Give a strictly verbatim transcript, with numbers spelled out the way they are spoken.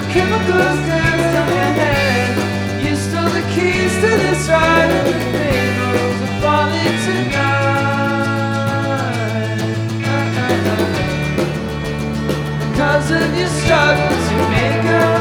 chemicals danced on your head. You stole the keys to this ride, and the rainbows are falling tonight. Because of your struggles, you make up.